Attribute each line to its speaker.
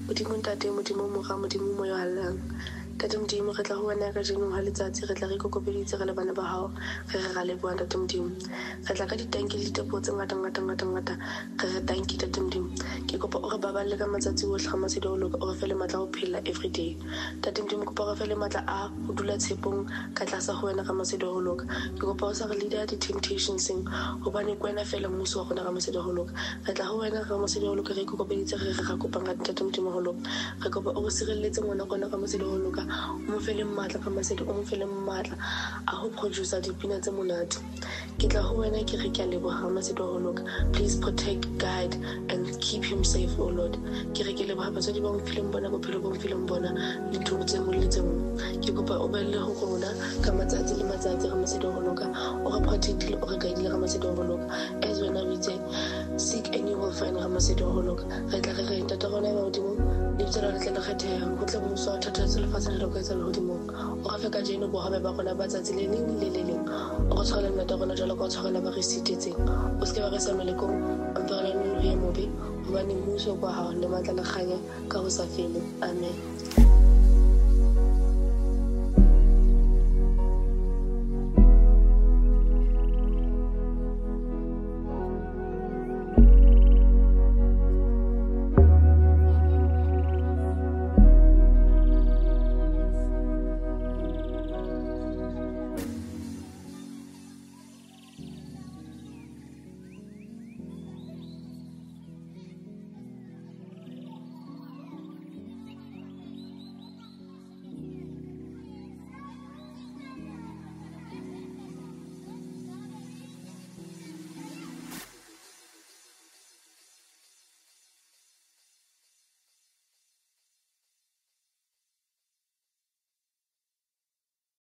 Speaker 1: Modimo ntate, Modimo mora, Modimo mo yo hallang. Tate Modimo, re tla ho wena ka jenong ha letsatsi, re tla re ikokobeditse re le bana ba hao, re re ra leboha Tate Modimo. Re tla ka ditanki le diteboho tse ngata, re re tanki Tate Modimo. Ke kopa o re baballe ka matsatsi ohle ga masedi ho loka, o re fe le matla ho phela everyday. Tate Modimo, kopa o re fe le matla a ho dula tshepong ka tlasa ho wena ka masedi ho loka. Ke kopa o sa re leader di-temptationseng, hobane ke wena fela mmuso wa rona ka masedi ho loka. Re tla ho wena ka masedi ho loka, re ikokobeditse re ra kopang ka Tate Modimo ho loka. Re kopa o re sirelletse ngwana rona ka masedi ho loka, o mo fe le matla ka masedi, o mo fe le matla a ho producer dipina tse monate. Ke tla ho wena ke re ke a leboha masedi ho loka. Please protect, guide and keep him safe, oh Lord. Ke re ke leboha batswadi ba mphileng bona, bophelo bo mphileng bona, dintho tse ngwe le tse ngwe. Ke kopa o be le ho rona ka matsatsi le matsatsi ka masedi ho loka, o re protect le o re guide ka masedi ho loka. As wena o itse, seek and you will find ka masedi ho loka. Re tla re ntate rona ba Modimo, lebitso la le kgetheha, ho tle mmuso wa thata tse lefatshe le ka etsa lehodimong. O re fe ka jeno bohabe ba rona ba tsatsi le leng le le leng. O re tshwarele nnete rona jalo ka o tshwarela ba re sitetseng. O se ke ba re sa melekong, empa re le mobe, hobane mmuso kwa hao le matla le kganya ka ho sa fele. Amen.